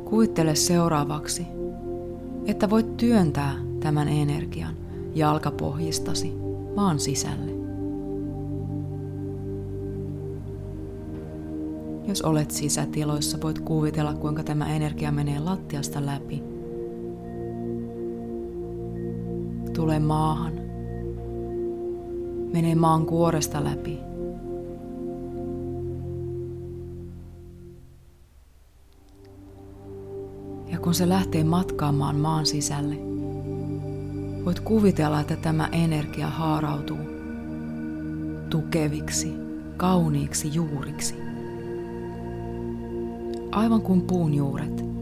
Kuvittele seuraavaksi, että voit työntää tämän energian jalkapohjistasi maan sisälle. Jos olet sisätiloissa, voit kuvitella, kuinka tämä energia menee lattiasta läpi. Tulee maahan. Menee maan kuoresta läpi. Ja kun se lähtee matkaamaan maan sisälle, voit kuvitella, että tämä energia haarautuu tukeviksi, kauniiksi juuriksi. Aivan kuin puun juuret.